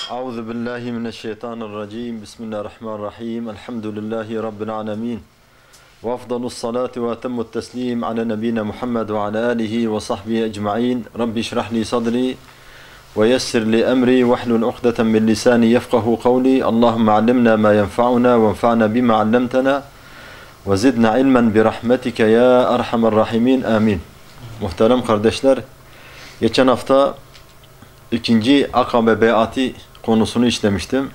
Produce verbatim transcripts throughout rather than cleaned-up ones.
Euzu billahi mineşşeytanirracim. Bismillahirrahmanirrahim. Elhamdülillahi rabbil alamin. Ve afdalus salatu ve etemmut teslim ala nebiyina Muhammed ve ala alihi ve sahbihi ecmaîn. Rabbi şrah li sadri ve yessir li emri ve hlul ukdeten min lisani yefkahu kavli. Allahumme allimna ma yenfa'una ve enfa'na bima allamtana ve zidna ilmen bi rahmetike ya erhamer rahimin. Amin. Muhterem kardeşler, geçen hafta ikinci Akabe beyati konusunu işlemiştim.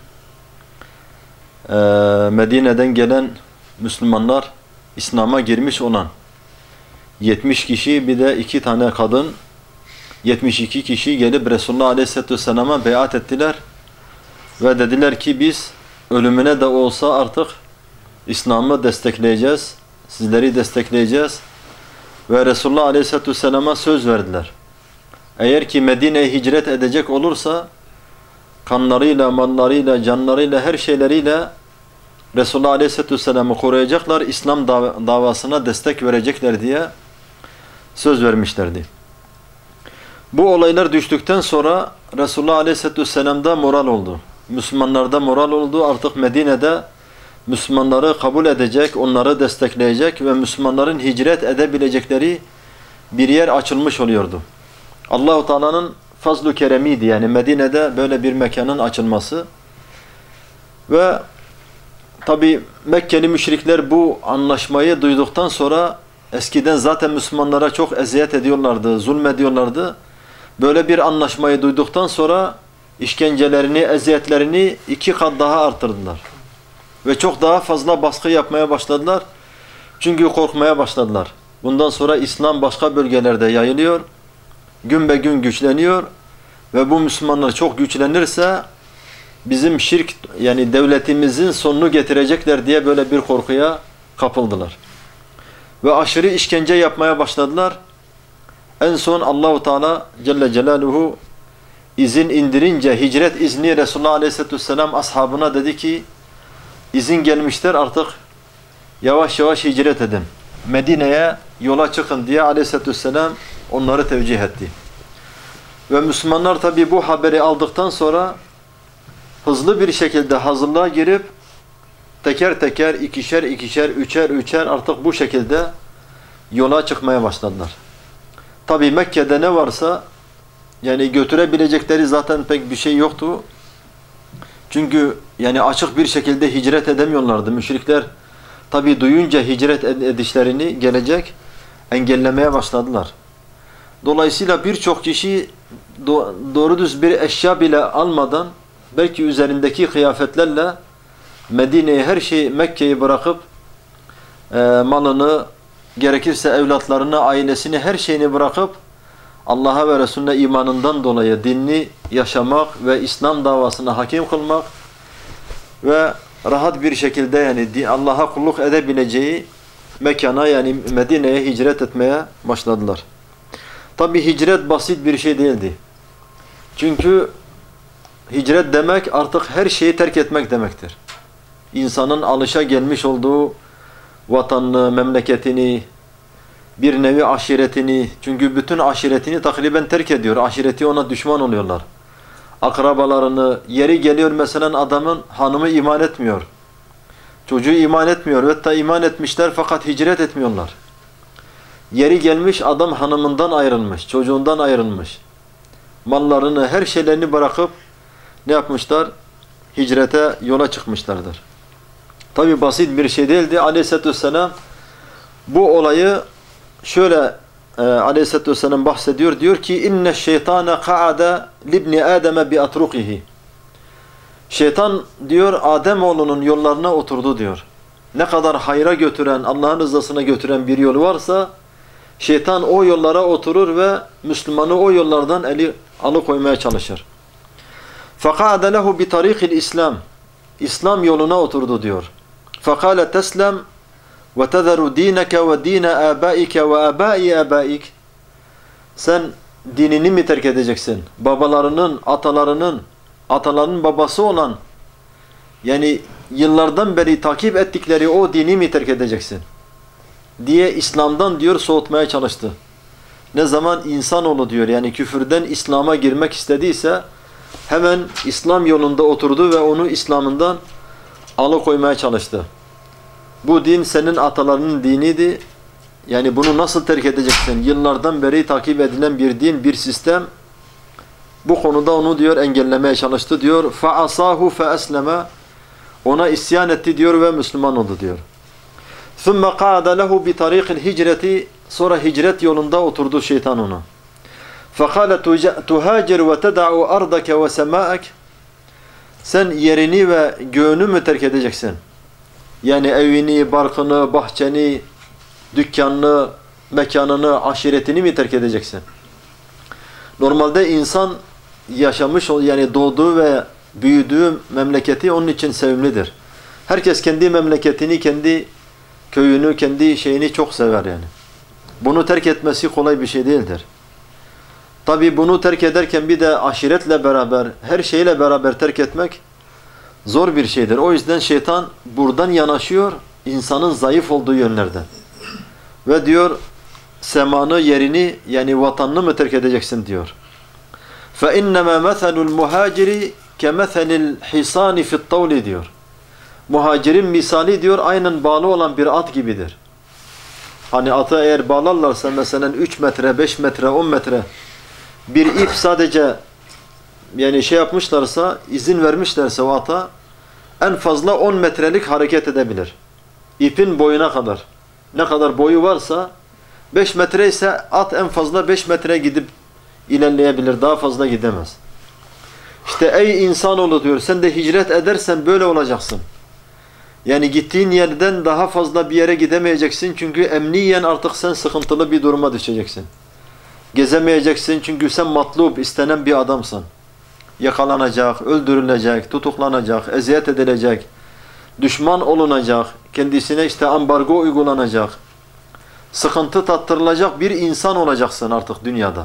Ee, Medine'den gelen Müslümanlar, İslam'a girmiş olan yetmiş kişi, bir de iki tane kadın, yetmiş iki kişi gelip Resulullah Aleyhisselatü Vesselam'a beyat ettiler ve dediler ki biz ölümüne de olsa artık İslam'ı destekleyeceğiz, sizleri destekleyeceğiz ve Resulullah Aleyhisselatü Vesselam'a söz verdiler. Eğer ki Medine'ye hicret edecek olursa kanlarıyla, mallarıyla, canlarıyla, her şeyleriyle Resulullah Aleyhisselatü Vesselam'ı koruyacaklar, İslam dav davasına destek verecekler diye söz vermişlerdi. Bu olaylar düştükten sonra Resulullah Aleyhisselatü Vesselam'da moral oldu. Müslümanlarda moral oldu. Artık Medine'de Müslümanları kabul edecek, onları destekleyecek ve Müslümanların hicret edebilecekleri bir yer açılmış oluyordu. Allah-u Teala'nın fazl-ı keremiydi, yani Medine'de böyle bir mekanın açılması. Ve tabi Mekkeli müşrikler bu anlaşmayı duyduktan sonra, eskiden zaten Müslümanlara çok eziyet ediyorlardı, zulmediyorlardı. Böyle bir anlaşmayı duyduktan sonra işkencelerini, eziyetlerini iki kat daha arttırdılar. Ve çok daha fazla baskı yapmaya başladılar. Çünkü korkmaya başladılar. Bundan sonra İslam başka bölgelerde yayılıyor. Gün be gün güçleniyor ve bu Müslümanlar çok güçlenirse bizim şirk, yani devletimizin sonunu getirecekler diye böyle bir korkuya kapıldılar. Ve aşırı işkence yapmaya başladılar. En son Allah-u Teala Celle Celaluhu izin indirince, hicret izni Resulullah Aleyhisselatü Vesselam ashabına dedi ki izin gelmiştir, artık yavaş yavaş hicret edin, Medine'ye yola çıkın diye Aleyhisselatü Vesselam onları tevcih etti. Ve Müslümanlar tabi bu haberi aldıktan sonra hızlı bir şekilde hazırlığa girip teker teker, ikişer ikişer, üçer üçer artık bu şekilde yola çıkmaya başladılar. Tabi Mekke'de ne varsa, yani götürebilecekleri zaten pek bir şey yoktu. Çünkü yani açık bir şekilde hicret edemiyorlardı. Müşrikler tabi duyunca hicret edişlerini gelecek engellemeye başladılar. Dolayısıyla birçok kişi do doğru düz bir eşya bile almadan, belki üzerindeki kıyafetlerle Medine'yi, her şeyi, Mekke'yi bırakıp e, malını, gerekirse evlatlarını, ailesini, her şeyini bırakıp Allah'a ve Resulüne imanından dolayı dinini yaşamak ve İslam davasına hakim kılmak ve rahat bir şekilde yani Allah'a kulluk edebileceği mekana, yani Medine'ye hicret etmeye başladılar. Tabi hicret basit bir şey değildi. Çünkü hicret demek artık her şeyi terk etmek demektir. İnsanın alışa gelmiş olduğu vatanını, memleketini, bir nevi aşiretini, çünkü bütün aşiretini takriben terk ediyor. Aşireti ona düşman oluyorlar. Akrabalarını, yeri geliyor mesela adamın hanımı iman etmiyor. Çocuğu iman etmiyor. Hatta iman etmişler fakat hicret etmiyorlar. Yeri gelmiş adam hanımından ayrılmış, çocuğundan ayrılmış. Mallarını, her şeylerini bırakıp ne yapmışlar? Hicrete yola çıkmışlardır. Tabi basit bir şey değildi. Aleyhisselatü Vesselam bu olayı şöyle e, Aleyhisselatü Vesselam bahsediyor. Diyor ki inne şeytane ka'ada libni Adem'e bi atrukihi. Şeytan diyor Ademoğlunun yollarına oturdu diyor. Ne kadar hayra götüren, Allah'ın rızasına götüren bir yol varsa şeytan o yollara oturur ve Müslümanı o yollardan eli alıkoymaya çalışır. فَقَعَدَ لَهُ بِطَرِيقِ الْإِسْلَامِ İslam yoluna oturdu diyor. فَقَالَ تَسْلَمْ وَتَذَرُ دِينَكَ وَدِينَ آبَائِكَ وَآبَائِ آبَائِكَ Sen dinini mi terk edeceksin? Babalarının, atalarının, atalarının babası olan, yani yıllardan beri takip ettikleri o dini mi terk edeceksin? Diye İslam'dan diyor soğutmaya çalıştı. Ne zaman insanoğlu diyor yani küfürden İslam'a girmek istediyse hemen İslam yolunda oturdu ve onu İslam'ından alıkoymaya çalıştı. Bu din senin atalarının diniydi. Yani bunu nasıl terk edeceksin? Yıllardan beri takip edilen bir din, bir sistem. Bu konuda onu diyor engellemeye çalıştı diyor. فَعَصَاهُ فَأَسْلَمَ Ona isyan etti diyor ve Müslüman oldu diyor. ثُمَّ قَعَدَ لَهُ بِطَرِيقِ الْهِجْرَةِ Sonra hicret yolunda oturdu şeytan ona. فَقَالَ تُهَاجِرْ وَتَدَعُ أَرْضَكَ وَسَمَاءَكَ Sen yerini ve göğünü mü terk edeceksin? Yani evini, barkını, bahçeni, dükkanını, mekanını, aşiretini mi terk edeceksin? Normalde insan yaşamış, yani doğduğu ve büyüdüğü memleketi onun için sevimlidir. Herkes kendi memleketini, kendi köyünü, kendi şeyini çok sever yani. Bunu terk etmesi kolay bir şey değildir. Tabi bunu terk ederken bir de aşiretle beraber, her şeyle beraber terk etmek zor bir şeydir. O yüzden şeytan buradan yanaşıyor, insanın zayıf olduğu yönlerden. Ve diyor, semanı, yerini, yani vatanını mı terk edeceksin diyor. فَاِنَّمَا مَثَلُ الْمُهَاجِرِ كَمَثَلِ الْحِصَانِ فِي الطَّوْلِ diyor. Muhacirin misali diyor, aynen bağlı olan bir at gibidir. Hani atı eğer bağlarlarsa mesela üç metre, beş metre, on metre bir ip sadece yani şey yapmışlarsa, izin vermişlerse o ata en fazla on metrelik hareket edebilir. İpin boyuna kadar. Ne kadar boyu varsa beş metre ise at en fazla beş metre gidip ilerleyebilir. Daha fazla gidemez. İşte ey insanoğlu diyor, sen de hicret edersen böyle olacaksın. Yani gittiğin yerden daha fazla bir yere gidemeyeceksin. Çünkü emniyen artık sen sıkıntılı bir duruma düşeceksin. Gezemeyeceksin çünkü sen matlub, istenen bir adamsın. Yakalanacak, öldürülecek, tutuklanacak, eziyet edilecek, düşman olunacak, kendisine işte ambargo uygulanacak, sıkıntı tattırılacak bir insan olacaksın artık dünyada.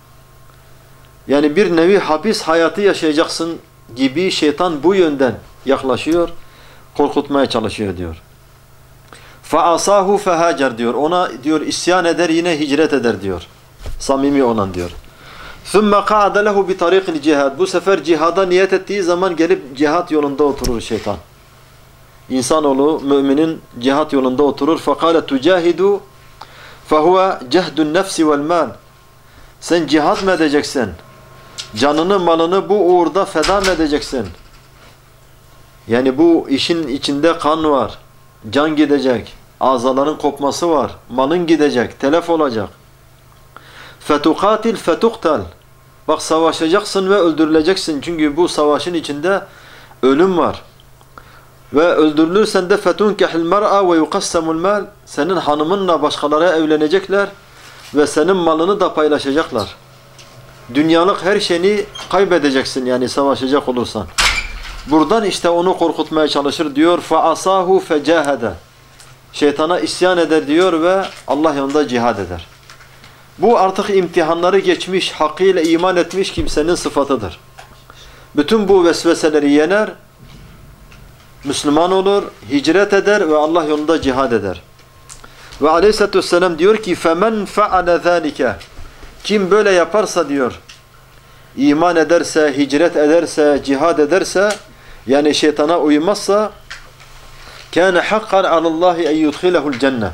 Yani bir nevi hapis hayatı yaşayacaksın gibi şeytan bu yönden yaklaşıyor, korkutmaya çalışıyor diyor. فَعَصَاهُ فَهَاجَرْ diyor. Ona diyor isyan eder, yine hicret eder diyor. Samimi olan diyor. ثُمَّ قَعَدَ لَهُ بِطَرِيقِ الْجِهَادِ Bu sefer cihada niyet ettiği zaman gelip cihat yolunda oturur şeytan. İnsanoğlu, müminin cihat yolunda oturur. فَقَالَ تُجَاهِدُ فَهُوَ جَهْدُ النَّفْسِ وَالْمَالِ Sen cihat mı edeceksin? Canını, malını bu uğurda feda mı edeceksin? Yani bu işin içinde kan var, can gidecek, azaların kopması var, malın gidecek, telef olacak. فَتُقَاتِلْ فَتُقْتَلْ Bak savaşacaksın ve öldürüleceksin. Çünkü bu savaşın içinde ölüm var. Ve öldürülürsen de فَتُنْكَحِ الْمَرْأَ وَيُقَسَّمُ الْمَالِ Senin hanımınla başkaları evlenecekler ve senin malını da paylaşacaklar. Dünyalık her şeyini kaybedeceksin yani savaşacak olursan. Buradan işte onu korkutmaya çalışır diyor. فَعَصَاهُ فَجَاهَدَ Şeytana isyan eder diyor ve Allah yolunda cihad eder. Bu artık imtihanları geçmiş, hakkıyla iman etmiş kimsenin sıfatıdır. Bütün bu vesveseleri yener, Müslüman olur, hicret eder ve Allah yolunda cihad eder. Ve aleyhissalatü vesselam diyor ki فَمَنْ فَعَلَ ذَٰلِكَ Kim böyle yaparsa diyor, iman ederse, hicret ederse, cihad ederse, yani şeytana uymazsa كَانَ حَقًّا عَلَى اللّٰهِ اَنْ يُدْخِلَهُ الْجَنَّةِ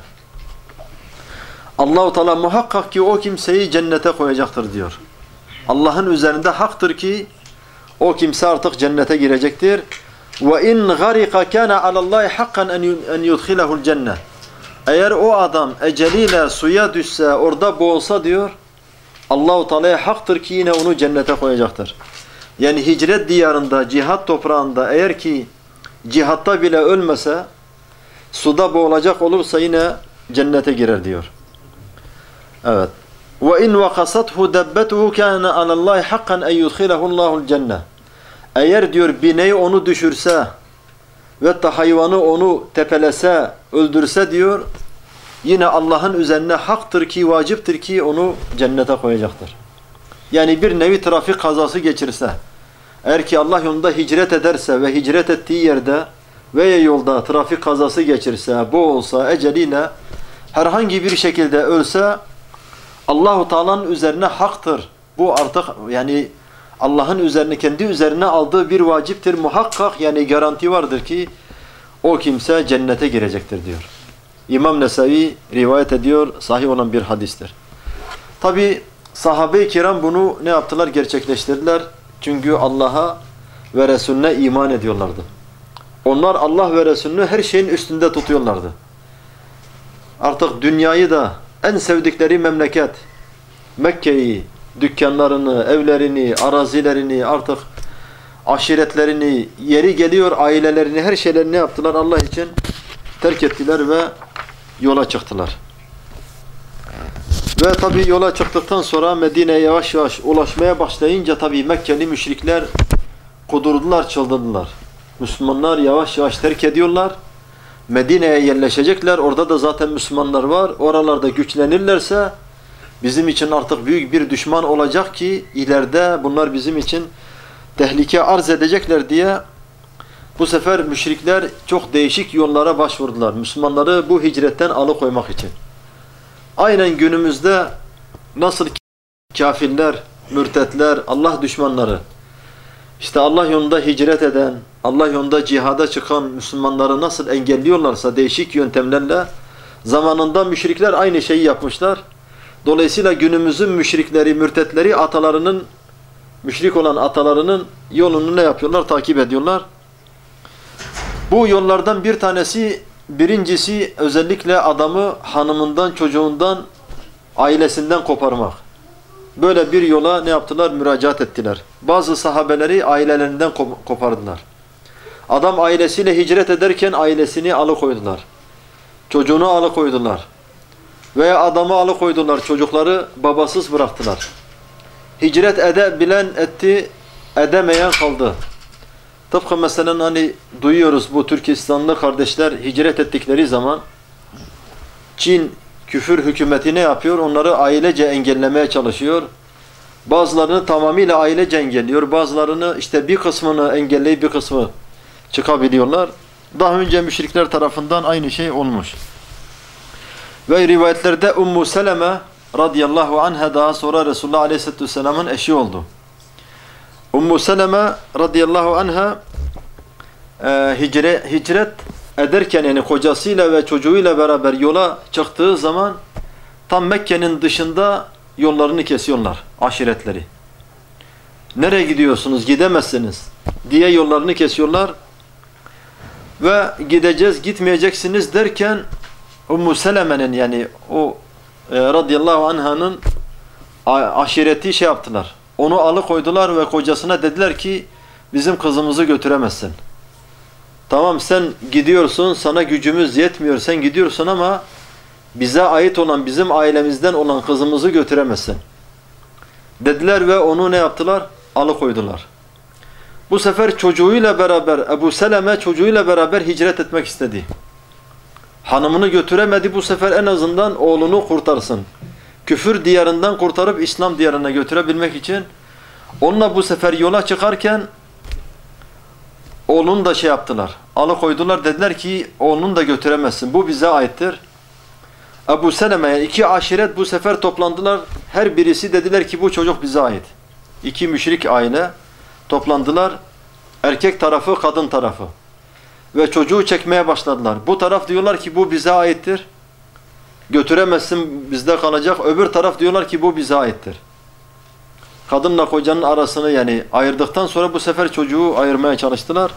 Allah-u Teala muhakkak ki o kimseyi cennete koyacaktır diyor. Allah'ın üzerinde haktır ki o kimse artık cennete girecektir. وَاِنْ غَرِقَ كَانَ عَلَى اللّٰهِ حَقًّا اَنْ يُدْخِلَهُ الْجَنَّةِ Eğer o adam eceliyle suya düşse, orada boğulsa diyor, Allah-u Teala'ya haktır ki yine onu cennete koyacaktır. Yani hicret diyarında, cihat toprağında eğer ki cihatta bile ölmese, suda boğulacak olursa yine cennete girer diyor. Evet. وَاِنْ وَقَصَتْهُ دَبَّتُهُ كَانَ عَلَى اللّٰهِ حَقًّا اَنْ يُدْخِلَهُ اللّٰهُ الْجَنَّةِ Eğer diyor bineği onu düşürse ve da hayvanı onu tepelese, öldürse diyor, yine Allah'ın üzerine haktır ki, vaciptir ki onu cennete koyacaktır. Yani bir nevi trafik kazası geçirse, eğer ki Allah yolunda hicret ederse ve hicret ettiği yerde veya yolda trafik kazası geçirse, boğulsa, eceliyle herhangi bir şekilde ölse, Allah-u Teala'nın üzerine haktır. Bu artık yani Allah'ın üzerine, kendi üzerine aldığı bir vaciptir. Muhakkak yani garanti vardır ki o kimse cennete girecektir diyor. İmam Nesavi rivayet ediyor, sahih olan bir hadistir. Tabi sahabe-i kiram bunu ne yaptılar? Gerçekleştirdiler. Çünkü Allah'a ve Resulüne iman ediyorlardı. Onlar Allah ve Resulünü her şeyin üstünde tutuyorlardı. Artık dünyayı da en sevdikleri memleket, Mekke'yi, dükkanlarını, evlerini, arazilerini, artık aşiretlerini, yeri geliyor ailelerini, her şeylerini ne yaptılar? Allah için terk ettiler ve yola çıktılar. Ve tabi yola çıktıktan sonra Medine'ye yavaş yavaş ulaşmaya başlayınca tabi Mekkeli müşrikler kudurdular, çıldırdılar. Müslümanlar yavaş yavaş terk ediyorlar. Medine'ye yerleşecekler. Orada da zaten Müslümanlar var. Oralarda güçlenirlerse bizim için artık büyük bir düşman olacak ki ileride bunlar bizim için tehlike arz edecekler diye bu sefer müşrikler çok değişik yollara başvurdular. Müslümanları bu hicretten alıkoymak için. Aynen günümüzde nasıl kafirler, mürtetler, Allah düşmanları, işte Allah yolunda hicret eden, Allah yolunda cihada çıkan Müslümanları nasıl engelliyorlarsa değişik yöntemlerle zamanında müşrikler aynı şeyi yapmışlar. Dolayısıyla günümüzün müşrikleri, mürtetleri atalarının, müşrik olan atalarının yolunu ne yapıyorlar? Takip ediyorlar. Bu yollardan bir tanesi, birincisi özellikle adamı hanımından, çocuğundan, ailesinden koparmak. Böyle bir yola ne yaptılar? Müracaat ettiler. Bazı sahabeleri ailelerinden kopardılar. Adam ailesiyle hicret ederken ailesini alıkoydular. Çocuğunu alıkoydular. Veya adamı alıkoydular. Çocukları babasız bıraktılar. Hicret edebilen etti, edemeyen kaldı. Tıpkı mesela hani duyuyoruz bu Türkistanlı kardeşler hicret ettikleri zaman Çin küfür hükümeti ne yapıyor? Onları ailece engellemeye çalışıyor. Bazılarını tamamıyla ailece engelliyor. Bazılarını işte bir kısmını engelleyip bir kısmı çıkabiliyorlar. Daha önce müşrikler tarafından aynı şey olmuş. Ve rivayetlerde Ummu Seleme radıyallahu anha daha sonra Resulullah aleyhisselatü vesselamın eşi oldu. Ummu Seleme radıyallahu anha e, hicre, hicret ederken yani kocasıyla ve çocuğuyla beraber yola çıktığı zaman tam Mekke'nin dışında yollarını kesiyorlar aşiretleri. Nereye gidiyorsunuz? Gidemezsiniz diye yollarını kesiyorlar. Ve gideceğiz, gitmeyeceksiniz derken Ummu Seleme'nin yani o e, radıyallahu anh'ın aşireti şey yaptılar. Onu alıkoydular ve kocasına dediler ki bizim kızımızı götüremezsin. Tamam sen gidiyorsun, sana gücümüz yetmiyor, sen gidiyorsun ama bize ait olan, bizim ailemizden olan kızımızı götüremezsin. Dediler ve onu ne yaptılar? Alıkoydular. Bu sefer çocuğuyla beraber, Ebu Seleme çocuğuyla beraber hicret etmek istedi. Hanımını götüremedi, bu sefer en azından oğlunu kurtarsın. Küfür diyarından kurtarıp İslam diyarına götürebilmek için onunla bu sefer yola çıkarken oğlunu da şey yaptılar. Alıkoydular, dediler ki oğlunu da götüremezsin. Bu bize aittir. Ebu Seleme'ye iki aşiret bu sefer toplandılar. Her birisi dediler ki bu çocuk bize ait. İki müşrik aile toplandılar. Erkek tarafı, kadın tarafı. Ve çocuğu çekmeye başladılar. Bu taraf diyorlar ki bu bize aittir. Götüremezsin, bizde kalacak. Öbür taraf diyorlar ki bu bize aittir. Kadınla kocanın arasını yani ayırdıktan sonra bu sefer çocuğu ayırmaya çalıştılar.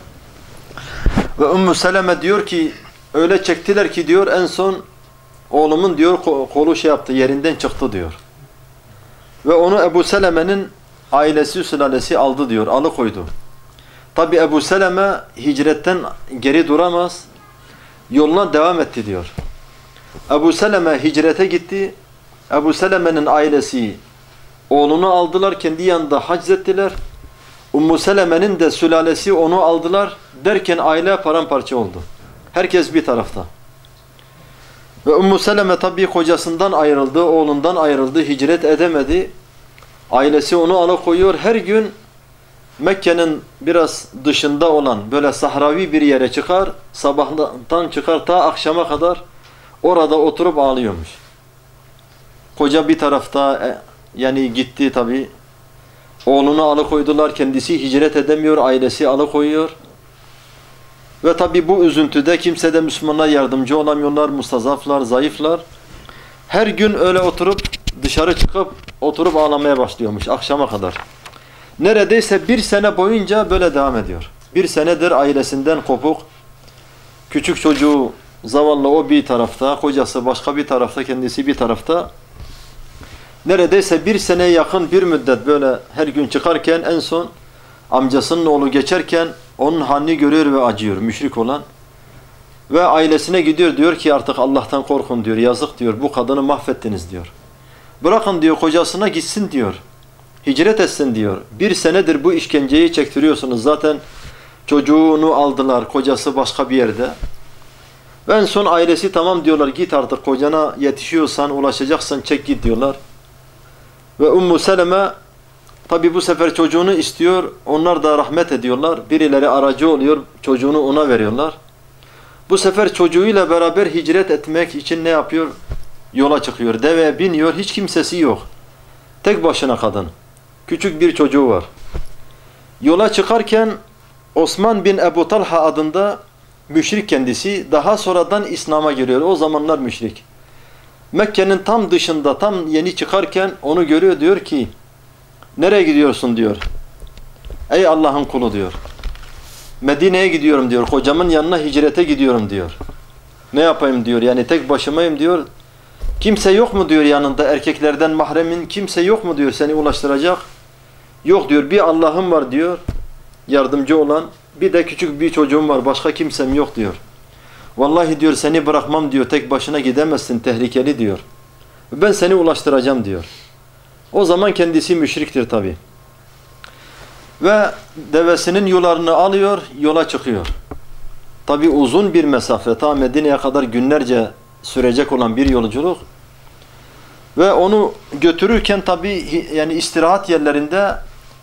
Ve Ümmü Seleme diyor ki öyle çektiler ki diyor en son oğlumun diyor kolu şey yaptı, yerinden çıktı diyor. Ve onu Ebu Seleme'nin ailesi, sülalesi aldı diyor, alıkoydu. Tabi Ebu Seleme hicretten geri duramaz, yoluna devam etti diyor. Ebu Seleme hicrete gitti. Ebu Seleme'nin ailesi oğlunu aldılar, kendi yanında haczettiler. Ummu Seleme'nin de sülalesi onu aldılar. Derken aile paramparça oldu. Herkes bir tarafta. Ve Ummu Seleme tabii kocasından ayrıldı, oğlundan ayrıldı, hicret edemedi. Ailesi onu alıkoyuyor. Her gün Mekke'nin biraz dışında olan böyle sahravi bir yere çıkar, sabahtan çıkar ta akşama kadar orada oturup ağlıyormuş. Koca bir tarafta yani gitti tabii. Oğlunu alıkoydular, kendisi hicret edemiyor, ailesi alıkoyuyor. Ve tabi bu üzüntüde kimse de Müslümanlara yardımcı olamıyorlar, mustazaflar, zayıflar. Her gün öyle oturup, dışarı çıkıp, oturup ağlamaya başlıyormuş akşama kadar. Neredeyse bir sene boyunca böyle devam ediyor. Bir senedir ailesinden kopuk, küçük çocuğu zavallı o bir tarafta, kocası başka bir tarafta, kendisi bir tarafta. Neredeyse bir seneye yakın bir müddet böyle her gün çıkarken en son amcasının oğlu geçerken onun halini görüyor ve acıyor, müşrik olan. Ve ailesine gidiyor, diyor ki artık Allah'tan korkun diyor, yazık diyor, bu kadını mahvettiniz diyor. Bırakın diyor, kocasına gitsin diyor, hicret etsin diyor. Bir senedir bu işkenceyi çektiriyorsunuz, zaten çocuğunu aldılar, kocası başka bir yerde. Ve en son ailesi tamam diyorlar, git artık kocana yetişiyorsan, ulaşacaksan çek git diyorlar. Ve Ümmü Seleme tabi bu sefer çocuğunu istiyor, onlar da rahmet ediyorlar. Birileri aracı oluyor, çocuğunu ona veriyorlar. Bu sefer çocuğuyla beraber hicret etmek için ne yapıyor? Yola çıkıyor, deveye biniyor, hiç kimsesi yok. Tek başına kadın. Küçük bir çocuğu var. Yola çıkarken Osman bin Ebu Talha adında müşrik kendisi, daha sonradan İslam'a giriyor. O zamanlar müşrik. Mekke'nin tam dışında, tam yeni çıkarken onu görüyor, diyor ki nereye gidiyorsun diyor. Ey Allah'ın kulu diyor. Medine'ye gidiyorum diyor. Kocamın yanına hicrete gidiyorum diyor. Ne yapayım diyor. Yani tek başımayım diyor. Kimse yok mu diyor yanında, erkeklerden mahremin kimse yok mu diyor seni ulaştıracak. Yok diyor, bir Allah'ım var diyor. Yardımcı olan. Bir de küçük bir çocuğum var. Başka kimsem yok diyor. Vallahi diyor seni bırakmam diyor. Tek başına gidemezsin. Tehlikeli diyor. Ben seni ulaştıracağım diyor. O zaman kendisi müşriktir tabi. Ve devesinin yularını alıyor. Yola çıkıyor. Tabi uzun bir mesafe. Ta Medine'ye kadar günlerce sürecek olan bir yolculuk. Ve onu götürürken tabi yani istirahat yerlerinde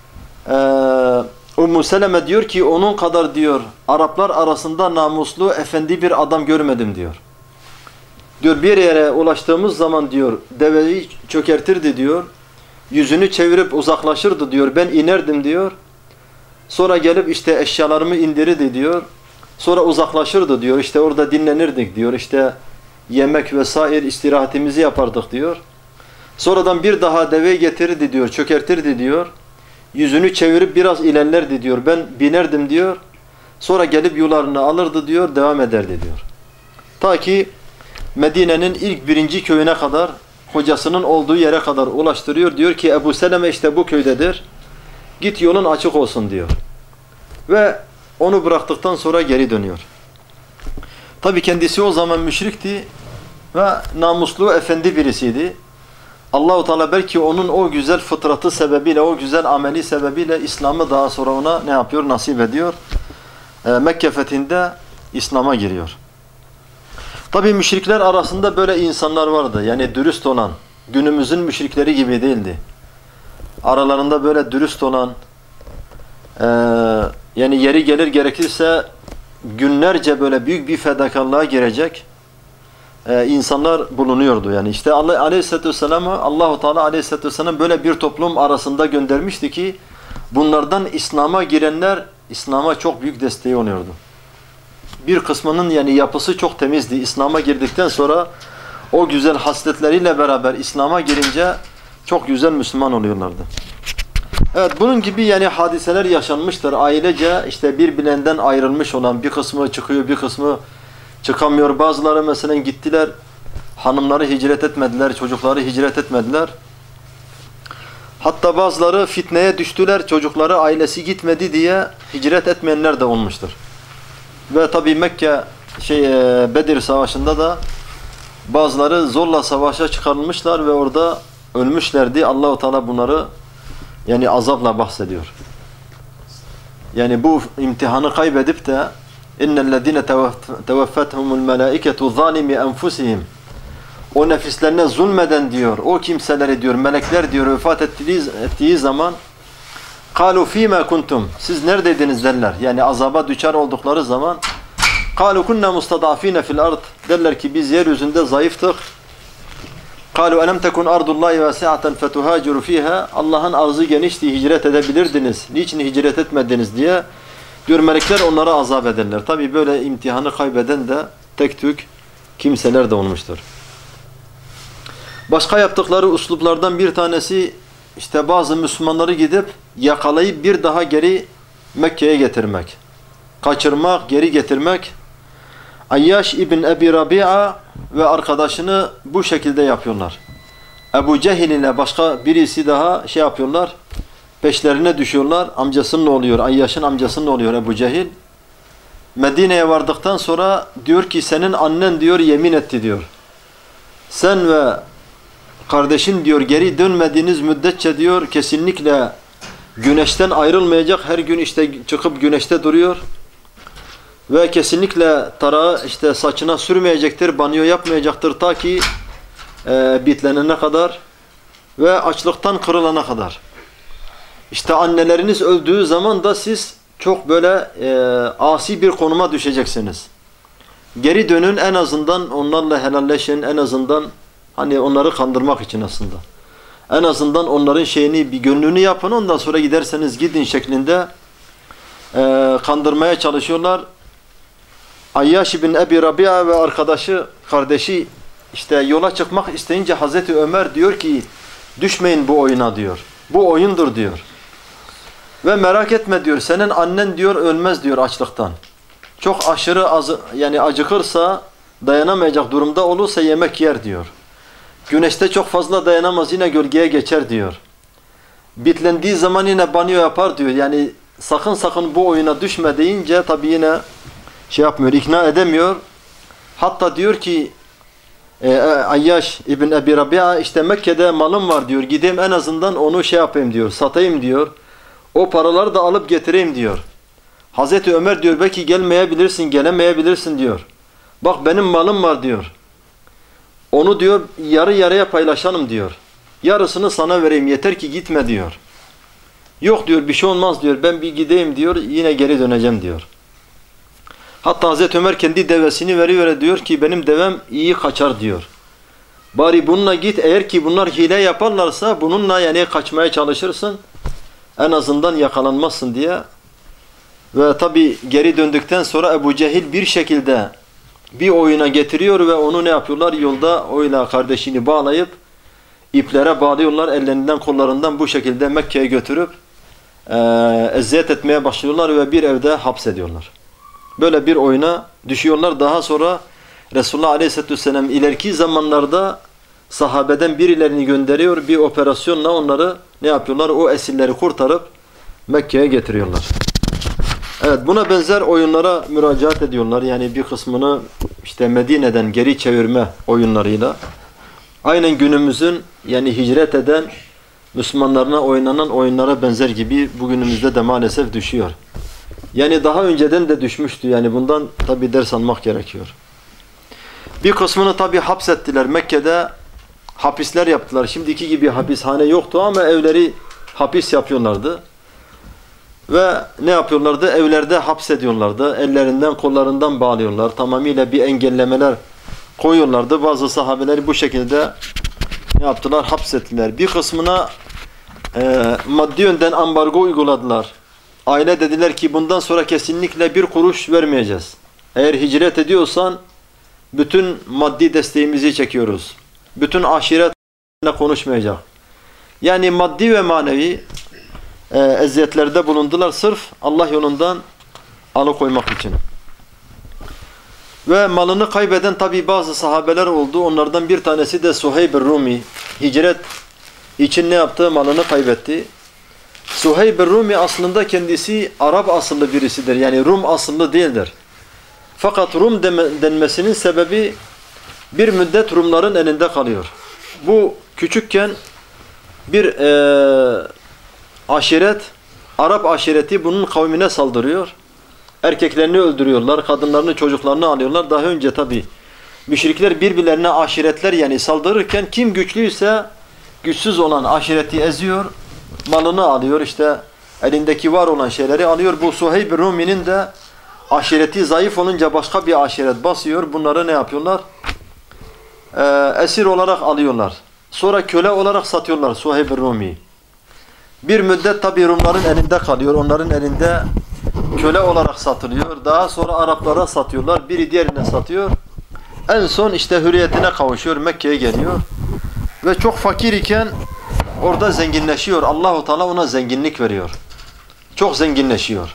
eee Ümmü Seleme diyor ki onun kadar diyor Araplar arasında namuslu, efendi bir adam görmedim diyor. Diyor bir yere ulaştığımız zaman diyor deveyi çökertirdi diyor. Yüzünü çevirip uzaklaşırdı diyor. Ben inerdim diyor. Sonra gelip işte eşyalarımı indirirdi diyor. Sonra uzaklaşırdı diyor. İşte orada dinlenirdik diyor. İşte yemek vesaire istirahatimizi yapardık diyor. Sonradan bir daha deveyi getirirdi diyor. Çökertirdi diyor. Yüzünü çevirip biraz ilerlerdi diyor. Ben binerdim diyor. Sonra gelip yularını alırdı diyor. Devam ederdi diyor. Ta ki Medine'nin ilk birinci köyüne kadar, kocasının olduğu yere kadar ulaştırıyor. Diyor ki Ebu Seleme işte bu köydedir. Git yolun açık olsun diyor. Ve onu bıraktıktan sonra geri dönüyor. Tabi kendisi o zaman müşrikti ve namuslu, efendi birisiydi. Allah-u Teala belki onun o güzel fıtratı sebebiyle, o güzel ameli sebebiyle İslam'ı daha sonra ona ne yapıyor? Nasip ediyor. E, Mekke fethinde İslam'a giriyor. Tabi müşrikler arasında böyle insanlar vardı. Yani dürüst olan, günümüzün müşrikleri gibi değildi. Aralarında böyle dürüst olan, e, yani yeri gelir gerekirse günlerce böyle büyük bir fedakarlığa girecek Ee, insanlar bulunuyordu. Yani işte Allah Aleyhisselatü Vesselam'ı Allahu Teala Aleyhisselatü Vesselam böyle bir toplum arasında göndermişti ki bunlardan İslam'a girenler İslam'a çok büyük desteği oluyordu. Bir kısmının yani yapısı çok temizdi. İslam'a girdikten sonra o güzel hasletleriyle beraber İslam'a girince çok güzel Müslüman oluyorlardı. Evet, bunun gibi yani hadiseler yaşanmıştır. Ailece işte birbirlerinden ayrılmış olan bir kısmı çıkıyor, bir kısmı çıkamıyor. Bazıları mesela gittiler, hanımları hicret etmediler, çocukları hicret etmediler. Hatta bazıları fitneye düştüler, çocukları, ailesi gitmedi diye hicret etmeyenler de olmuştur. Ve tabi Mekke şey Bedir Savaşı'nda da bazıları zorla savaşa çıkarılmışlar ve orada ölmüşlerdi. Allah-u Teala bunları yani azapla bahsediyor. Yani bu imtihanı kaybedip de İnnellezîne tevaffethumul melâiketu zâlimi enfusihim. O nefislerine zulmeden diyor, o kimseleri diyor, melekler diyor vefat ettiği, ettiği zaman قَالُوا ف۪ي kuntum. Siz neredeydiniz derler. Yani azaba düçar oldukları zaman قَالُوا كُنَّا مُسْتَضَعْف۪ينَ fil ard. Derler ki biz yeryüzünde zayıftık. قالوا ألم تكن أرض الله واسعة فتهاجروا فيها. Allah'ın arzı genişti, hicret edebilirdiniz. Niçin hicret etmediniz diye diyor, melekler onlara azap ederler. Tabi böyle imtihanı kaybeden de tek tük kimseler de olmuştur. Başka yaptıkları usluplardan bir tanesi işte bazı Müslümanları gidip yakalayıp bir daha geri Mekke'ye getirmek. Kaçırmak, geri getirmek. Ayyaş İbn Ebi Rabia ve arkadaşını bu şekilde yapıyorlar. Ebu Cehil ile başka birisi daha şey yapıyorlar. Peşlerine düşüyorlar. Amcasının oluyor. Ayyaş'ın amcasının oluyor Ebu Cehil. Medine'ye vardıktan sonra diyor ki senin annen diyor yemin etti diyor. Sen ve kardeşin diyor geri dönmediğiniz müddetçe diyor kesinlikle güneşten ayrılmayacak. Her gün işte çıkıp güneşte duruyor. Ve kesinlikle tarağı işte saçına sürmeyecektir, banyo yapmayacaktır ta ki e, bitlenene kadar ve açlıktan kırılana kadar. İşte anneleriniz öldüğü zaman da siz çok böyle e, asi bir konuma düşeceksiniz. Geri dönün, en azından onlarla helalleşin, en azından hani onları kandırmak için aslında. En azından onların şeyini bir gönlünü yapın, ondan sonra giderseniz gidin şeklinde e, kandırmaya çalışıyorlar. Ayyaş bin Ebi Rabia ve arkadaşı, kardeşi işte yola çıkmak isteyince Hazreti Ömer diyor ki düşmeyin bu oyuna diyor. Bu oyundur diyor. Ve merak etme diyor, senin annen diyor ölmez diyor açlıktan. Çok aşırı az, yani acıkırsa, dayanamayacak durumda olursa yemek yer diyor. Güneşte çok fazla dayanamaz, yine gölgeye geçer diyor. Bitlendiği zaman yine banyo yapar diyor. Yani sakın sakın bu oyuna düşme deyince tabi yine şey yapmıyor, ikna edemiyor. Hatta diyor ki e, Ayyaş İbn Ebi Rabia işte Mekke'de malım var diyor. Gideyim en azından onu şey yapayım diyor, satayım diyor. O paraları da alıp getireyim diyor. Hazreti Ömer diyor belki gelmeyebilirsin, gelemeyebilirsin diyor. Bak benim malım var diyor. Onu diyor yarı yarıya paylaşalım diyor. Yarısını sana vereyim, yeter ki gitme diyor. Yok diyor, bir şey olmaz diyor, ben bir gideyim diyor, yine geri döneceğim diyor. Hatta Hazreti Ömer kendi devesini veriyor, diyor ki benim devem iyi kaçar diyor. Bari bununla git, eğer ki bunlar hile yaparlarsa bununla yani kaçmaya çalışırsın. En azından yakalanmazsın diye. Ve tabi geri döndükten sonra Ebu Cehil bir şekilde bir oyuna getiriyor ve onu ne yapıyorlar? Yolda oyla kardeşini bağlayıp iplere bağlıyorlar. Ellerinden kollarından bu şekilde Mekke'ye götürüp e, eziyet etmeye başlıyorlar ve bir evde hapsediyorlar. Böyle bir oyuna düşüyorlar. Daha sonra Resulullah Aleyhisselatü Vesselam ileriki zamanlarda sahabeden birilerini gönderiyor. Bir operasyonla onları ne yapıyorlar? O esirleri kurtarıp Mekke'ye getiriyorlar. Evet, buna benzer oyunlara müracaat ediyorlar. Yani bir kısmını işte Medine'den geri çevirme oyunlarıyla. Aynen günümüzün yani hicret eden Müslümanlarına oynanan oyunlara benzer gibi bugünümüzde de maalesef düşüyor. Yani daha önceden de düşmüştü. Yani bundan tabi ders almak gerekiyor. Bir kısmını tabi hapsettiler. Mekke'de hapisler yaptılar. Şimdiki gibi hapishane yoktu ama evleri hapis yapıyorlardı. Ve ne yapıyorlardı? Evlerde hapsediyorlardı. Ellerinden kollarından bağlıyorlar. Tamamıyla bir engellemeler koyuyorlardı. Bazı sahabeleri bu şekilde ne yaptılar? Hapsettiler. Bir kısmına e, maddi yönden ambargo uyguladılar. Aile dediler ki bundan sonra kesinlikle bir kuruş vermeyeceğiz. Eğer hicret ediyorsan bütün maddi desteğimizi çekiyoruz. Bütün aşiretle konuşmayacak. Yani maddi ve manevi e, eziyetlerde bulundular sırf Allah yolundan alıkoymak için. Ve malını kaybeden tabi bazı sahabeler oldu. Onlardan bir tanesi de Suheyb Rumi. Hicret için ne yaptı? Malını kaybetti. Suheyb Rumi aslında kendisi Arap asıllı birisidir. Yani Rum asıllı değildir. Fakat Rum denmesinin sebebi bir müddet Rumların elinde kalıyor. Bu küçükken bir e, aşiret, Arap aşireti bunun kavmine saldırıyor. Erkeklerini öldürüyorlar, kadınlarını, çocuklarını alıyorlar. Daha önce tabi müşrikler birbirlerine aşiretler yani saldırırken kim güçlüyse güçsüz olan aşireti eziyor, malını alıyor, işte elindeki var olan şeyleri alıyor. Bu Suheyb Rumi'nin de aşireti zayıf olunca başka bir aşiret basıyor. Bunları ne yapıyorlar? e, esir olarak alıyorlar. Sonra köle olarak satıyorlar Suheyb Rumi. Bir müddet tabi Rumların elinde kalıyor. Onların elinde köle olarak satılıyor. Daha sonra Araplara satıyorlar. Biri diğerine satıyor. En son işte hürriyetine kavuşuyor. Mekke'ye geliyor. Ve çok fakir iken orada zenginleşiyor. Allah-u Teala ona zenginlik veriyor. Çok zenginleşiyor.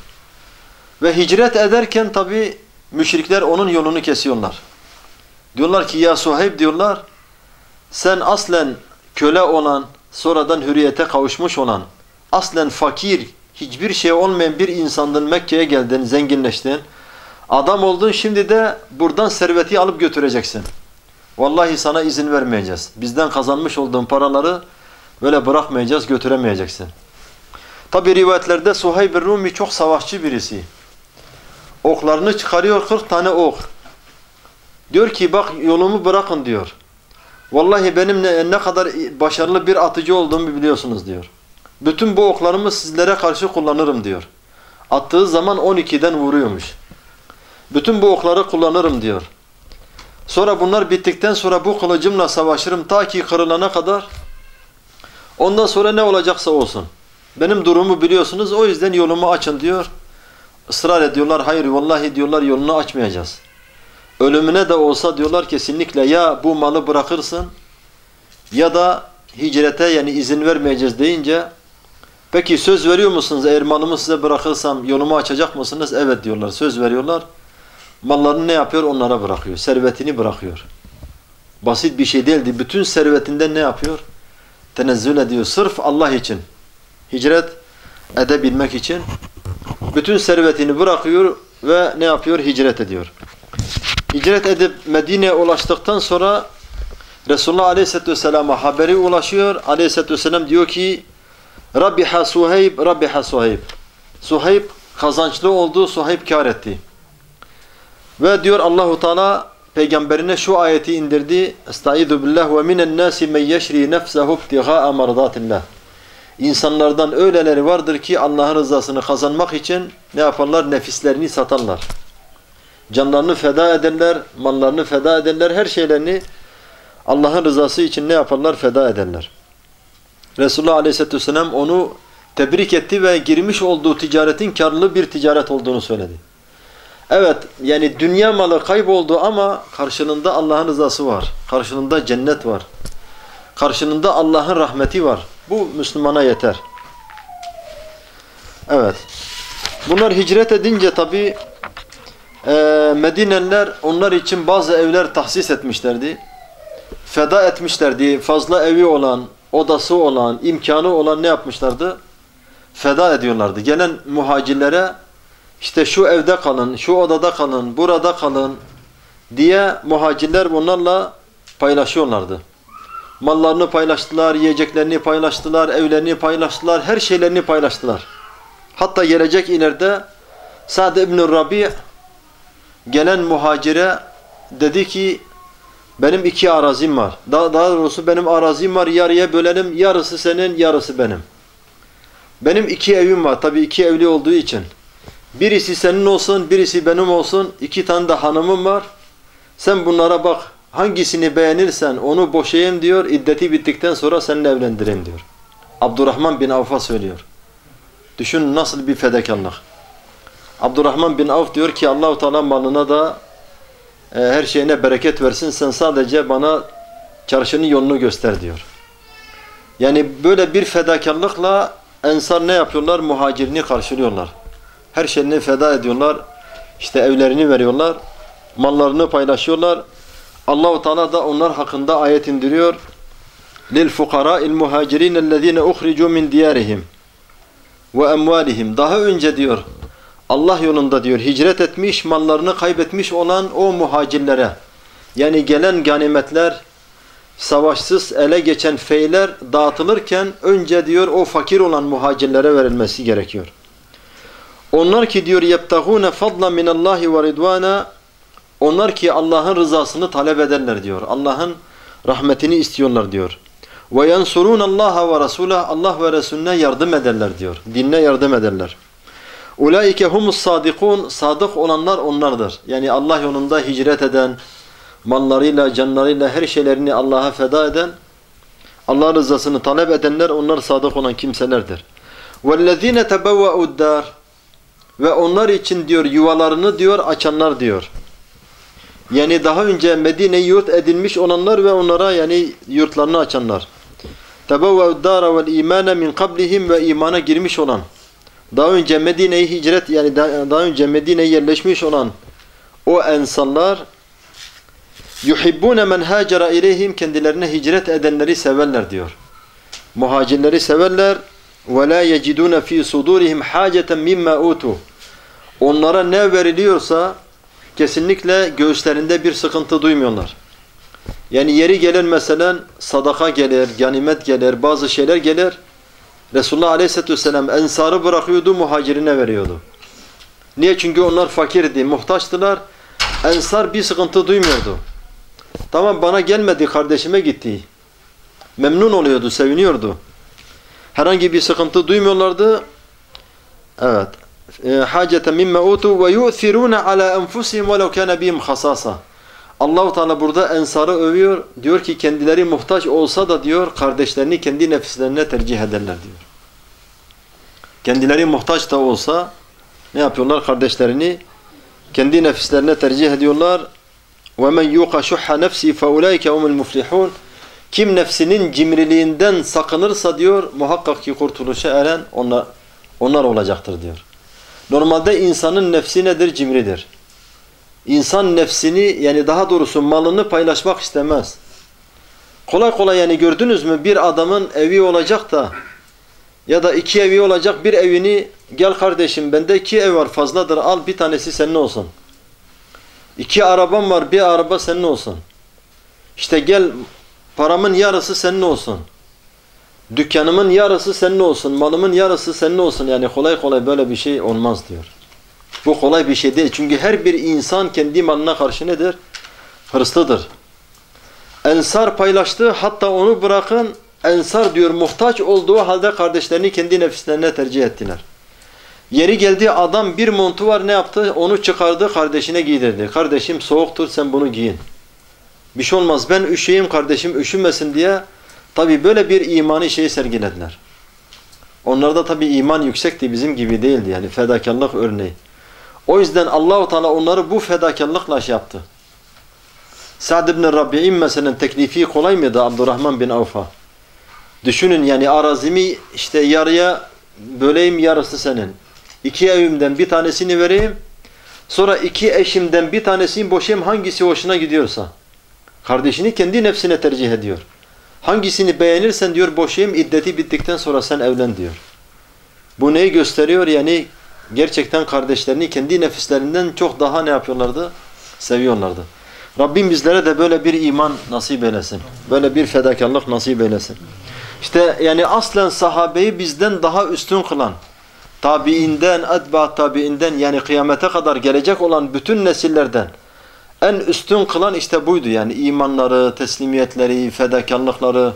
Ve hicret ederken tabi müşrikler onun yolunu kesiyorlar. Diyorlar ki ya Suheyb diyorlar, sen aslen köle olan, sonradan hürriyete kavuşmuş olan, aslen fakir, hiçbir şey olmayan bir insandın, Mekke'ye geldin, zenginleştin. Adam oldun, şimdi de buradan serveti alıp götüreceksin. Vallahi sana izin vermeyeceğiz. Bizden kazanmış olduğun paraları böyle bırakmayacağız, götüremeyeceksin. Tabi rivayetlerde Suheyb Rumi çok savaşçı birisi. Oklarını çıkarıyor, kırk tane ok. Diyor ki bak yolumu bırakın diyor. Vallahi benim ne, ne kadar başarılı bir atıcı olduğumu biliyorsunuz diyor. Bütün bu oklarımı sizlere karşı kullanırım diyor. Attığı zaman on ikiden vuruyormuş. Bütün bu okları kullanırım diyor. Sonra bunlar bittikten sonra bu kılıcımla savaşırım ta ki kırılana kadar. Ondan sonra ne olacaksa olsun. Benim durumu biliyorsunuz, o yüzden yolumu açın diyor. Israr ediyorlar. Hayır vallahi diyorlar yolunu açmayacağız. Ölümüne de olsa diyorlar kesinlikle ya bu malı bırakırsın ya da hicrete yani izin vermeyeceğiz deyince peki söz veriyor musunuz? Eğer malımı size bırakırsam yolumu açacak mısınız? Evet diyorlar. Söz veriyorlar. Mallarını ne yapıyor? Onlara bırakıyor. Servetini bırakıyor. Basit bir şey değildi. Bütün servetinden ne yapıyor? Tenezzül ediyor. Sırf Allah için. Hicret edebilmek için. Bütün servetini bırakıyor ve ne yapıyor? Hicret ediyor. Hicret edip Medine'ye ulaştıktan sonra Resulullah Aleyhisselatü Vesselam'a haberi ulaşıyor. Aleyhisselatü Vesselam diyor ki Rabbiha Suheyb, Rabbiha Suheyb. Suheyb kazançlı oldu, Suheyb kâr etti. Ve diyor Allahu Teala peygamberine şu ayeti indirdi. Estaizu billah ve minen nasi men yeşri nefsehu ibtigâ'a merdatillah. İnsanlardan öyleleri vardır ki Allah'ın rızasını kazanmak için ne yaparlar? Nefislerini satarlar. Canlarını feda ederler, mallarını feda ederler, her şeylerini Allah'ın rızası için ne yaparlar? Feda ederler. Resulullah Aleyhisselatü Vesselam onu tebrik etti ve girmiş olduğu ticaretin karlı bir ticaret olduğunu söyledi. Evet, yani dünya malı kayboldu ama karşılığında Allah'ın rızası var. Karşılığında cennet var. Karşılığında Allah'ın rahmeti var. Bu Müslümana yeter. Evet. Bunlar hicret edince tabi e, Medineliler onlar için bazı evler tahsis etmişlerdi. Feda etmişlerdi. Fazla evi olan, odası olan, imkanı olan ne yapmışlardı? Feda ediyorlardı. Gelen muhacirlere işte şu evde kalın, şu odada kalın, burada kalın diye muhacirler bunlarla paylaşıyorlardı. Mallarını paylaştılar, yiyeceklerini paylaştılar, evlerini paylaştılar, her şeylerini paylaştılar. Hatta gelecek ileride Sa'd ibn Rabi' gelen muhacire dedi ki benim iki arazim var. Daha, daha doğrusu benim arazim var, yarıya bölelim, yarısı senin, yarısı benim. Benim iki evim var, tabii iki evli olduğu için. Birisi senin olsun, birisi benim olsun, iki tane de hanımım var. Sen bunlara bak, hangisini beğenirsen onu boşayayım diyor, iddeti bittikten sonra seninle evlendireyim diyor. Abdurrahman bin Avf'a söylüyor. Düşün nasıl bir fedakarlık. Abdurrahman bin Avf diyor ki Allah-u Teala malına da e, her şeyine bereket versin, sen sadece bana çarşının yolunu göster diyor. Yani böyle bir fedakarlıkla Ensar ne yapıyorlar? Muhacirini karşılıyorlar. Her şeyini feda ediyorlar. İşte evlerini veriyorlar. Mallarını paylaşıyorlar. Allah-u Teala da onlar hakkında ayet indiriyor. Lil fukara'il muhacirin ellezine uhricu min diyarihim ve emvalihim. Daha önce diyor Allah yolunda diyor hicret etmiş, mallarını kaybetmiş olan o muhacirlere, yani gelen ganimetler, savaşsız ele geçen feyler dağıtılırken önce diyor o fakir olan muhacirlere verilmesi gerekiyor. Onlar ki diyor yebtagûne fadlan minallahi ve ridvana, onlar ki Allah'ın rızasını talep ederler diyor. Allah'ın rahmetini istiyorlar diyor. Ve yansurunallaha ve rasulah, Allah ve Resulüne yardım ederler diyor. Dinine yardım ederler. Ulaike humus sadikun, sadık olanlar onlardır. Yani Allah yolunda hicret eden, mallarıyla, canlarıyla her şeylerini Allah'a feda eden, Allah rızasını talep edenler, onlar sadık olan kimselerdir. وَالَّذ۪ينَ تَبَوَّأُ الدَّارِ Ve onlar için diyor yuvalarını diyor açanlar diyor. Yani daha önce Medine'yi yurt edinmiş olanlar ve onlara yani yurtlarını açanlar. تَبَوَّأُ الدَّارَ وَالْا۪يمَانَ مِنْ قَبْلِهِمْ Ve imana girmiş olan, daha önce Medine'yi hicret yani daha önce Medine'ye yerleşmiş olan o ensarlar yuhibbune men hacera ileyhim kendilerine hicret edenleri severler diyor. Muhacirleri severler ve la yecidune fi sudurihim haceten mimma utu. Onlara ne veriliyorsa kesinlikle göğüslerinde bir sıkıntı duymuyorlar. Yani yeri gelir mesela sadaka gelir, ganimet gelir, bazı şeyler gelir. Resulullah Aleyhisselatü Vesselam ensarı bırakıyordu, muhacirine veriyordu. Niye? Çünkü onlar fakirdi, muhtaçtılar. Ensar bir sıkıntı duymuyordu. Tamam bana gelmedi, kardeşime gitti. Memnun oluyordu, seviniyordu. Herhangi bir sıkıntı duymuyorlardı. Evet. Haceten mimme utu ve yu'thiruna ala enfusihim velau kana bihim hasasa. Allah-u Teala burada ensarı övüyor. Diyor ki kendileri muhtaç olsa da diyor kardeşlerini kendi nefislerine tercih ederler diyor. Kendileri muhtaç da olsa ne yapıyorlar? Kardeşlerini kendi nefislerine tercih ediyorlar. وَمَنْ يُوقَ شُحَّ نَفْسِهِ فَاُولَٰئِكَ هُمُ الْمُفْلِحُونَ Kim nefsinin cimriliğinden sakınırsa diyor muhakkak ki kurtuluşa eren onlar, onlar olacaktır diyor. Normalde insanın nefsi nedir? Cimridir. İnsan nefsini yani daha doğrusu malını paylaşmak istemez. Kolay kolay yani gördünüz mü bir adamın evi olacak da ya da iki evi olacak bir evini gel kardeşim bende iki ev var fazladır al bir tanesi senin olsun. İki arabam var bir araba senin olsun. İşte gel paramın yarısı senin olsun. Dükkanımın yarısı senin olsun. Malımın yarısı senin olsun. Yani kolay kolay böyle bir şey olmaz diyor. Bu kolay bir şey değil. Çünkü her bir insan kendi malına karşı nedir? Hırslıdır. Ensar paylaştı. Hatta onu bırakın. Ensar diyor muhtaç olduğu halde kardeşlerini kendi nefislerine tercih ettiler. Yeri geldi adam bir montu var ne yaptı? Onu çıkardı kardeşine giydirdi. Kardeşim soğuktur sen bunu giyin. Bir şey olmaz ben üşüyeyim kardeşim üşümesin diye tabi böyle bir imani şeyi sergilediler. Onlarda tabi iman yüksekti bizim gibi değildi yani fedakarlık örneği. O yüzden Allah-u Teala onları bu fedakarlıkla şey yaptı. Sa'd ibn Rabi'in mesela teklifi kolay mıydı Abdurrahman bin Avf'a? Düşünün yani arazimi işte yarıya böleyim yarısı senin. İki evimden bir tanesini vereyim. Sonra iki eşimden bir tanesini boşayayım hangisi hoşuna gidiyorsa. Kardeşini kendi nefsine tercih ediyor. Hangisini beğenirsen diyor boşayayım iddeti bittikten sonra sen evlen diyor. Bu neyi gösteriyor? Yani gerçekten kardeşlerini kendi nefislerinden çok daha ne yapıyorlardı? Seviyorlardı. Rabbim bizlere de böyle bir iman nasip eylesin. Böyle bir fedakarlık nasip eylesin. İşte yani aslen sahabeyi bizden daha üstün kılan, tabiinden, etba tabiinden yani kıyamete kadar gelecek olan bütün nesillerden en üstün kılan işte buydu yani imanları, teslimiyetleri, fedakarlıkları.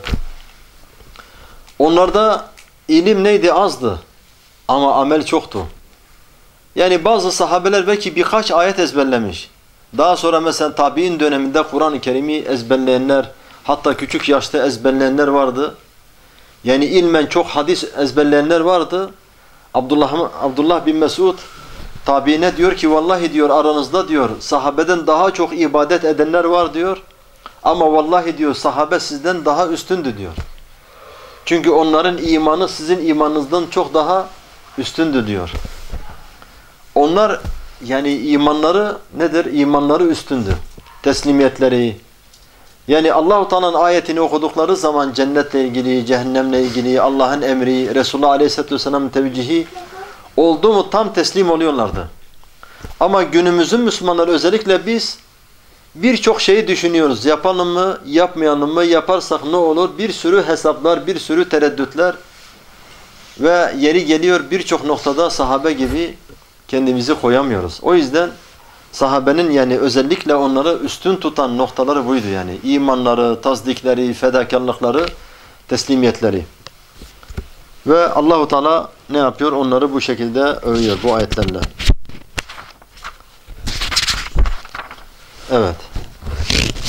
Onlarda ilim neydi? Azdı. Ama amel çoktu. Yani bazı sahabeler belki birkaç ayet ezberlemiş. Daha sonra mesela tabiin döneminde Kur'an-ı Kerim'i ezberleyenler, hatta küçük yaşta ezberleyenler vardı. Yani ilmen çok hadis ezberleyenler vardı. Abdullah, Abdullah bin Mesud tabiine diyor ki vallahi diyor aranızda diyor sahabeden daha çok ibadet edenler var diyor. Ama vallahi diyor sahabe sizden daha üstündü diyor. Çünkü onların imanı sizin imanınızdan çok daha üstündü diyor. Onlar yani imanları nedir? İmanları üstündü. Teslimiyetleri. Yani Allah-u Teala'nın ayetini okudukları zaman cennetle ilgili, cehennemle ilgili, Allah'ın emri, Resulullah Aleyhisselatü Vesselam'ın tevcihi oldu mu tam teslim oluyorlardı. Ama günümüzün Müslümanları özellikle biz birçok şeyi düşünüyoruz. Yapalım mı, yapmayalım mı, yaparsak ne olur? Bir sürü hesaplar, bir sürü tereddütler ve yeri geliyor birçok noktada sahabe gibi kendimizi koyamıyoruz. O yüzden sahabenin yani özellikle onları üstün tutan noktaları buydu yani. İmanları, tasdikleri, fedakarlıkları, teslimiyetleri. Ve Allahu Teala ne yapıyor? Onları bu şekilde övüyor bu ayetlerle. Evet.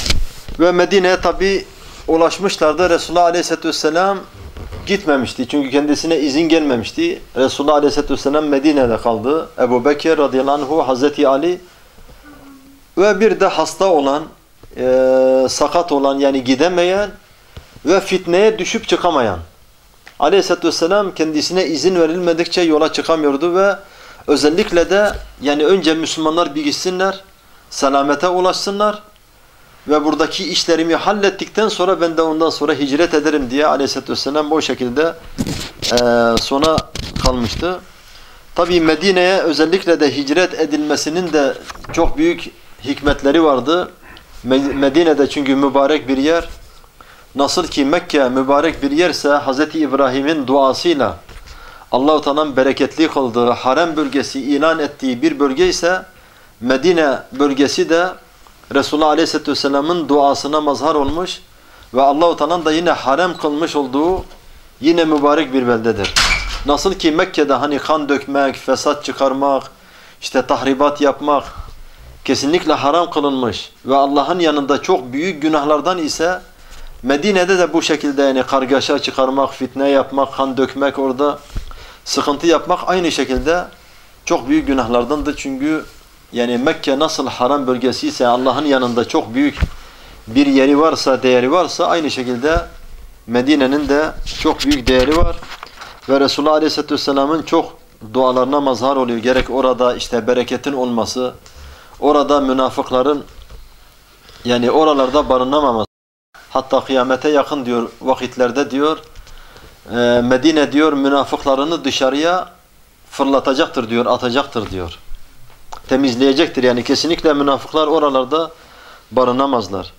Ve Medine'ye tabi ulaşmışlardı. Resulullah Aleyhisselatü Vesselam gitmemişti. Çünkü kendisine izin gelmemişti. Resulullah Aleyhisselatü Vesselam Medine'de kaldı. Ebu Bekir radıyallahu anh, Hazreti Ali ve bir de hasta olan, e, sakat olan, yani gidemeyen ve fitneye düşüp çıkamayan. Aleyhisselatü Vesselam kendisine izin verilmedikçe yola çıkamıyordu ve özellikle de yani önce Müslümanlar bir gitsinler, selamete ulaşsınlar ve buradaki işlerimi hallettikten sonra ben de ondan sonra hicret ederim diye Aleyhisselatü Vesselam o şekilde e, sona kalmıştı. Tabi Medine'ye özellikle de hicret edilmesinin de çok büyük hikmetleri vardı. Medine'de çünkü mübarek bir yer. Nasıl ki Mekke mübarek bir yerse Hz. İbrahim'in duasıyla Allah-u Teala'nın bereketli kıldığı, harem bölgesi ilan ettiği bir bölge ise Medine bölgesi de Resulullah Aleyhisselatü Vesselam'ın duasına mazhar olmuş ve Allah-u Teala'nın da yine harem kılmış olduğu yine mübarek bir beldedir. Nasıl ki Mekke'de hani kan dökmek, fesat çıkarmak, işte tahribat yapmak kesinlikle haram kılınmış ve Allah'ın yanında çok büyük günahlardan ise Medine'de de bu şekilde yani kargaşa çıkarmak, fitne yapmak, kan dökmek, orada sıkıntı yapmak aynı şekilde çok büyük günahlardandır. Çünkü yani Mekke nasıl haram bölgesi ise Allah'ın yanında çok büyük bir yeri varsa, değeri varsa aynı şekilde Medine'nin de çok büyük değeri var. Ve Resulullah Aleyhisselatü Vesselam'ın çok dualarına mazhar oluyor. Gerek orada işte bereketin olması, orada münafıkların yani oralarda barınamaması. Hatta kıyamete yakın diyor vakitlerde diyor Medine diyor münafıklarını dışarıya fırlatacaktır diyor, atacaktır diyor. Temizleyecektir yani kesinlikle münafıklar oralarda barınamazlar.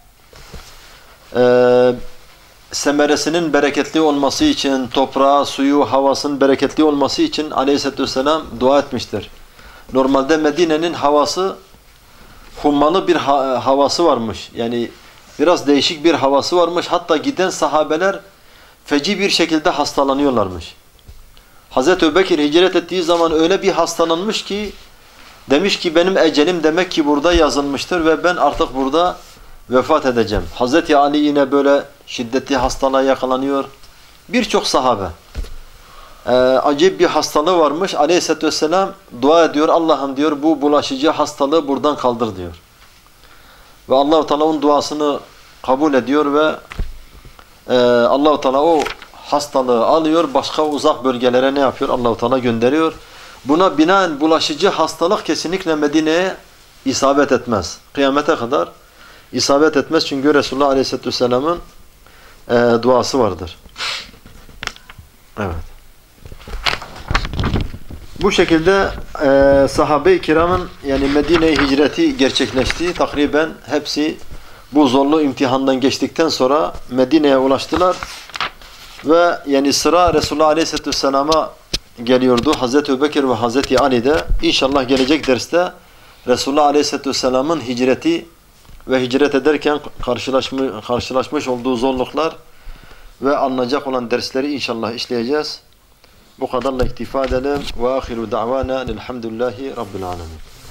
Ee, semeresinin bereketli olması için, toprağı, suyu, havasının bereketli olması için Aleyhisselatü Vesselam dua etmiştir. Normalde Medine'nin havası hummalı bir ha havası varmış. Yani biraz değişik bir havası varmış. Hatta giden sahabeler feci bir şekilde hastalanıyorlarmış. Hazreti Ebubekir hicret ettiği zaman öyle bir hastalanmış ki demiş ki benim ecelim demek ki burada yazılmıştır ve ben artık burada vefat edeceğim. Hazreti Ali yine böyle şiddetli hastalığa yakalanıyor. Birçok sahabe. Ee, acayip bir hastalığı varmış. Aleyhisselatü Vesselam dua ediyor. Allah'ım diyor bu bulaşıcı hastalığı buradan kaldır diyor. Ve Allah-u Teala onun duasını kabul ediyor ve e, Allah-u Teala o hastalığı alıyor. Başka uzak bölgelere ne yapıyor? Allah-u Teala gönderiyor. Buna binaen bulaşıcı hastalık kesinlikle Medine'ye isabet etmez. Kıyamete kadar isabet etmez. Çünkü Resulullah Aleyhisselatü Vesselam'ın e, duası vardır. Evet. Bu şekilde e, sahabe-i kiramın yani Medine'ye hicreti gerçekleşti. Takriben hepsi bu zorlu imtihandan geçtikten sonra Medine'ye ulaştılar. Ve yani sıra Resulullah Aleyhisselatü Vesselam'a geliyordu. Hazreti Ebubekir ve Hazreti Ali'de. İnşallah gelecek derste Resulullah Aleyhisselatü Vesselam'ın hicreti ve hicret ederken karşılaşmış, karşılaşmış olduğu zorluklar ve anlayacak olan dersleri inşallah işleyeceğiz. Bu kadarla iktifa edelim. Ve ahiru da'vana elhamdülillahi rabbil alemin.